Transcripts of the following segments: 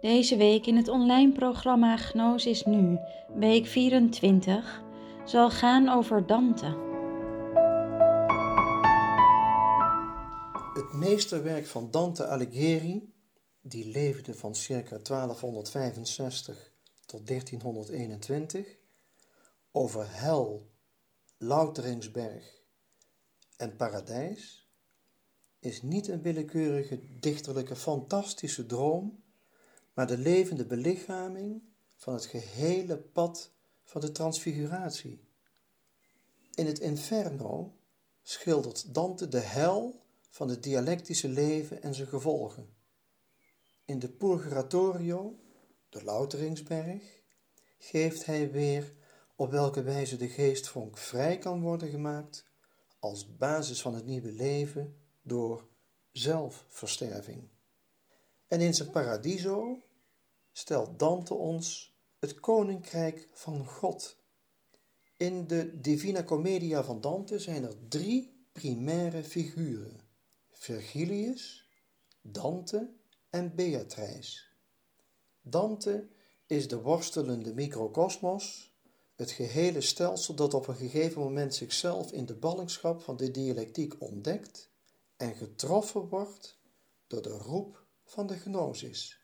Deze week in het online programma Gnosis Nu, week 24, zal gaan over Dante. Het meesterwerk van Dante Alighieri, die leefde van circa 1265 tot 1321, over hel, Louteringsberg en paradijs, is niet een willekeurige dichterlijke fantastische droom, maar de levende belichaming van het gehele pad van de transfiguratie. In het Inferno schildert Dante de hel van het dialectische leven en zijn gevolgen. In de Purgatorio, de Louteringsberg, geeft hij weer op welke wijze de geestvonk vrij kan worden gemaakt als basis van het nieuwe leven door zelfversterving. En in zijn Paradiso stelt Dante ons het koninkrijk van God. In de Divina Commedia van Dante zijn er 3 primaire figuren: Virgilius, Dante en Beatrice. Dante is de worstelende microcosmos, het gehele stelsel dat op een gegeven moment zichzelf in de ballingschap van de dialectiek ontdekt en getroffen wordt door de roep van de gnosis.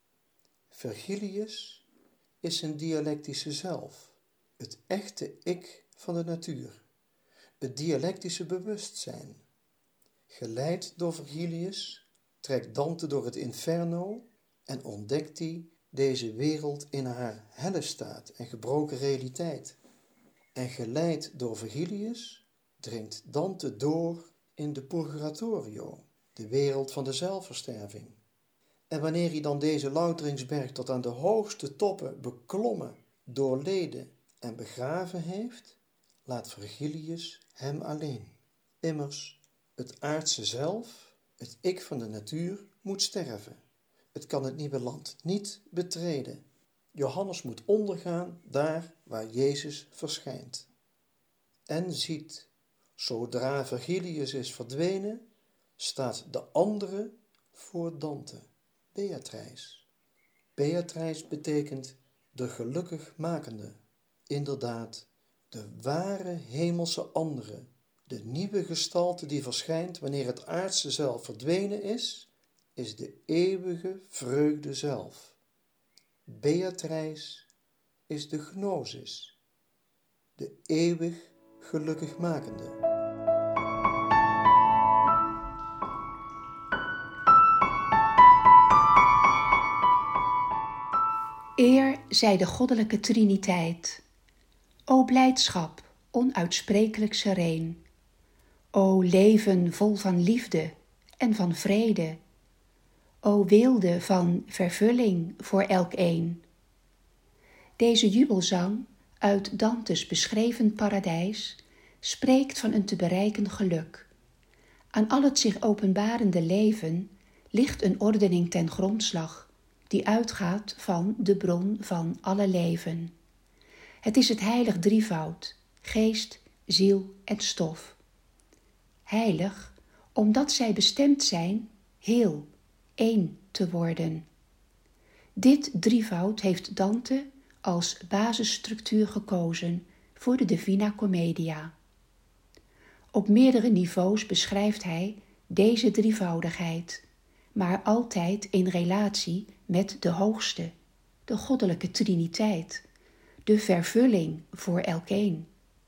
Virgilius is zijn dialectische zelf, het echte ik van de natuur, het dialectische bewustzijn. Geleid door Virgilius trekt Dante door het Inferno en ontdekt hij deze wereld in haar helle staat en gebroken realiteit. En geleid door Virgilius dringt Dante door in de Purgatorio, de wereld van de zelfversterving. En wanneer hij dan deze Louteringsberg tot aan de hoogste toppen beklommen, doorleden en begraven heeft, laat Virgilius hem alleen. Immers, het aardse zelf, het ik van de natuur, moet sterven. Het kan het nieuwe land niet betreden. Johannes moet ondergaan daar waar Jezus verschijnt. En ziet, zodra Virgilius is verdwenen, staat de andere voor Dante, Beatrice. Beatrice betekent de gelukkigmakende, inderdaad, de ware hemelse andere, de nieuwe gestalte die verschijnt wanneer het aardse zelf verdwenen is de eeuwige vreugde zelf. Beatrice is de gnosis, de eeuwig gelukkigmakende. Eer zij de goddelijke triniteit. O blijdschap, onuitsprekelijk sereen. O leven vol van liefde en van vrede. O weelde van vervulling voor elkeen. Deze jubelzang uit Dantes beschreven paradijs spreekt van een te bereiken geluk. Aan al het zich openbarende leven ligt een ordening ten grondslag, die uitgaat van de bron van alle leven. Het is het heilig drievoud, geest, ziel en stof. Heilig, omdat zij bestemd zijn heel, één te worden. Dit drievoud heeft Dante als basisstructuur gekozen voor de Divina Commedia. Op meerdere niveaus beschrijft hij deze drievoudigheid, maar altijd in relatie met de hoogste, de goddelijke triniteit, de vervulling voor elkeen.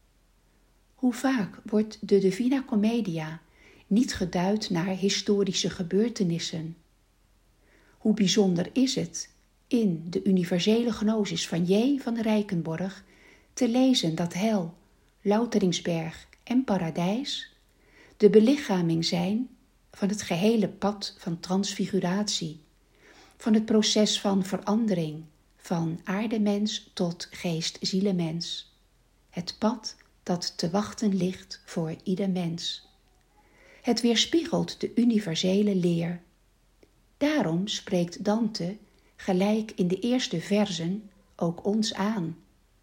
Hoe vaak wordt de Divina Commedia niet geduid naar historische gebeurtenissen? Hoe bijzonder is het in de universele gnosis van J. van Rijkenborgh te lezen dat hel, Louteringsberg en paradijs de belichaming zijn van het gehele pad van transfiguratie, van het proces van verandering, van aardemens tot geest-zielemens. Het pad dat te wachten ligt voor ieder mens. Het weerspiegelt de universele leer. Daarom spreekt Dante gelijk in de eerste verzen ook ons aan.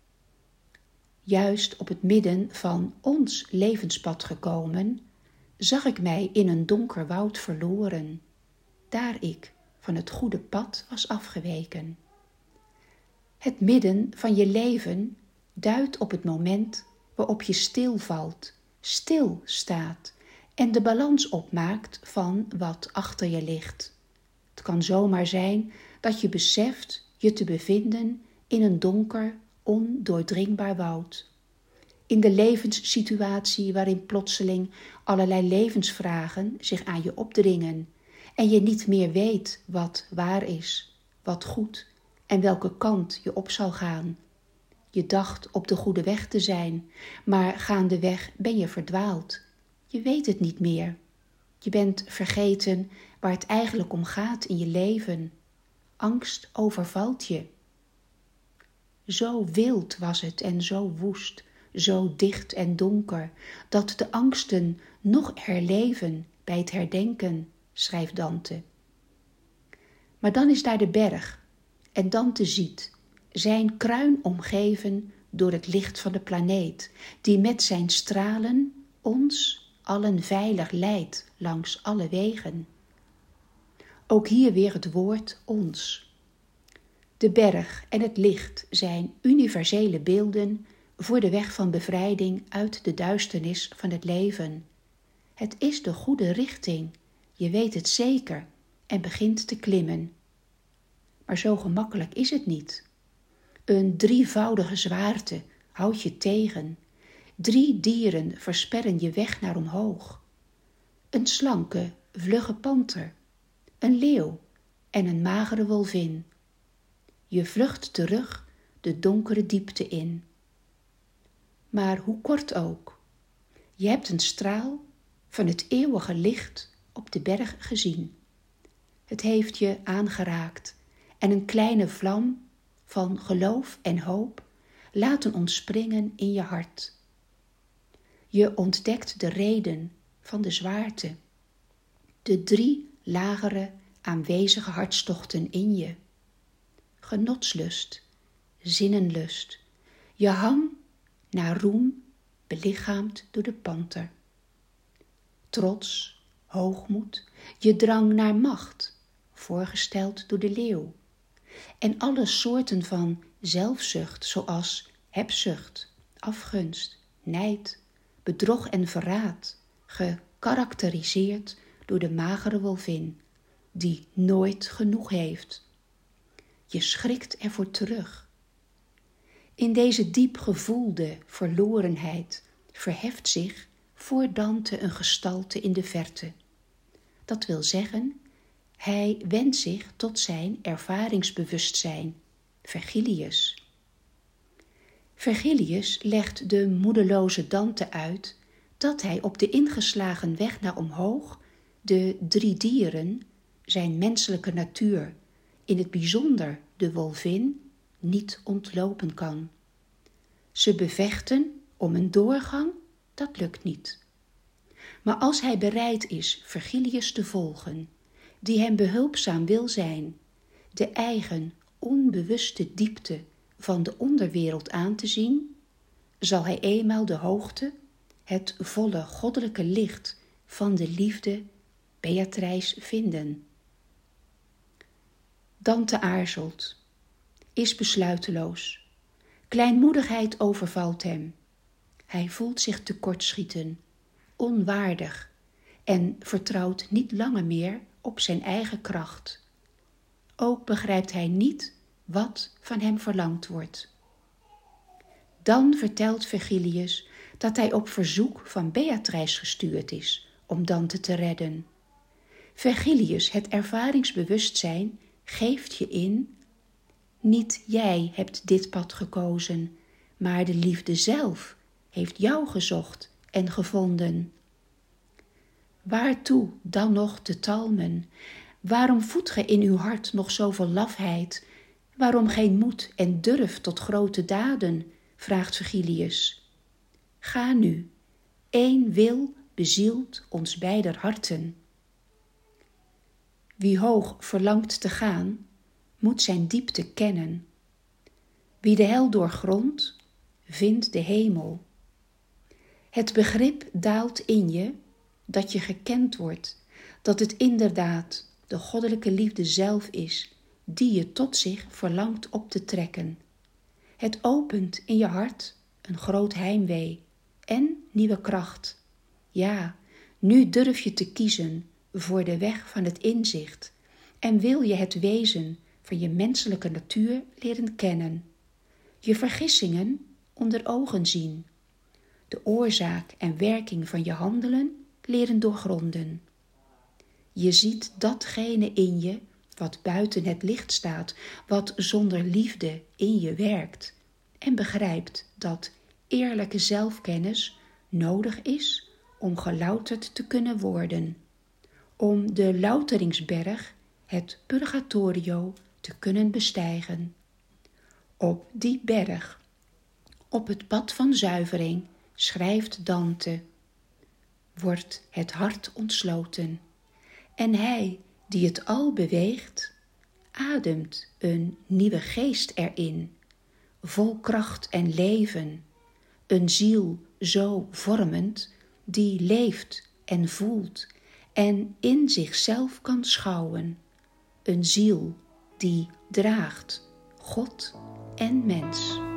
Juist op het midden van ons levenspad gekomen, zag ik mij in een donker woud verloren, daar ik van het goede pad was afgeweken. Het midden van je leven duidt op het moment waarop je stilvalt, stilstaat en de balans opmaakt van wat achter je ligt. Het kan zomaar zijn dat je beseft je te bevinden in een donker, ondoordringbaar woud. In de levenssituatie waarin plotseling allerlei levensvragen zich aan je opdringen en je niet meer weet wat waar is, wat goed en welke kant je op zal gaan. Je dacht op de goede weg te zijn, maar gaandeweg ben je verdwaald. Je weet het niet meer. Je bent vergeten waar het eigenlijk om gaat in je leven. Angst overvalt je. Zo wild was het en zo woest, zo dicht en donker, dat de angsten nog herleven bij het herdenken, schrijft Dante. Maar dan is daar de berg, en Dante ziet zijn kruin omgeven door het licht van de planeet, die met zijn stralen ons allen veilig leidt langs alle wegen. Ook hier weer het woord ons. De berg en het licht zijn universele beelden voor de weg van bevrijding uit de duisternis van het leven. Het is de goede richting, je weet het zeker en begint te klimmen. Maar zo gemakkelijk is het niet. Een drievoudige zwaarte houdt je tegen. 3 dieren versperren je weg naar omhoog. Een slanke, vlugge panter, een leeuw en een magere wolvin. Je vlucht terug de donkere diepte in. Maar hoe kort ook, je hebt een straal van het eeuwige licht op de berg gezien. Het heeft je aangeraakt en een kleine vlam van geloof en hoop laten ontspringen in je hart. Je ontdekt de reden van de zwaarte, de 3 lagere aanwezige hartstochten in je. Genotslust, zinnenlust, je hang naar roem, belichaamd door de panter. Trots, hoogmoed, je drang naar macht, voorgesteld door de leeuw. En alle soorten van zelfzucht, zoals hebzucht, afgunst, nijd, bedrog en verraad, gekarakteriseerd door de magere wolvin, die nooit genoeg heeft. Je schrikt ervoor terug. In deze diep gevoelde verlorenheid verheft zich voor Dante een gestalte in de verte. Dat wil zeggen, hij wendt zich tot zijn ervaringsbewustzijn, Vergilius. Vergilius legt de moedeloze Dante uit dat hij op de ingeslagen weg naar omhoog de 3 dieren, zijn menselijke natuur, in het bijzonder de wolvin, niet ontlopen kan. Ze bevechten om een doorgang, dat lukt niet. Maar als hij bereid is Vergilius te volgen, die hem behulpzaam wil zijn, de eigen onbewuste diepte van de onderwereld aan te zien, zal hij eenmaal de hoogte, het volle goddelijke licht van de liefde Beatrice vinden. Dante aarzelt, is besluiteloos. Kleinmoedigheid overvalt hem. Hij voelt zich tekortschieten, onwaardig en vertrouwt niet langer meer op zijn eigen kracht. Ook begrijpt hij niet wat van hem verlangd wordt. Dan vertelt Vergilius dat hij op verzoek van Beatrice gestuurd is om Dante te redden. Vergilius, het ervaringsbewustzijn, geeft je in: niet jij hebt dit pad gekozen, maar de liefde zelf heeft jou gezocht en gevonden. Waartoe dan nog te talmen? Waarom voedt ge in uw hart nog zoveel lafheid? Waarom geen moed en durf tot grote daden? Vraagt Vergilius. Ga nu, 1 wil bezielt ons beider harten. Wie hoog verlangt te gaan, moet zijn diepte kennen. Wie de hel doorgrondt, vindt de hemel. Het begrip daalt in je dat je gekend wordt, dat het inderdaad de goddelijke liefde zelf is, die je tot zich verlangt op te trekken. Het opent in je hart een groot heimwee en nieuwe kracht. Ja, nu durf je te kiezen voor de weg van het inzicht en wil je het wezen van je menselijke natuur leren kennen. Je vergissingen onder ogen zien. De oorzaak en werking van je handelen leren doorgronden. Je ziet datgene in je wat buiten het licht staat, wat zonder liefde in je werkt, en begrijpt dat eerlijke zelfkennis nodig is om gelouterd te kunnen worden, om de louteringsberg, het purgatorio, te kunnen bestijgen. Op die berg, op het pad van zuivering, schrijft Dante, wordt het hart ontsloten en hij die het al beweegt, ademt een nieuwe geest erin, vol kracht en leven, een ziel zo vormend, die leeft en voelt en in zichzelf kan schouwen, een ziel die draagt God en mens.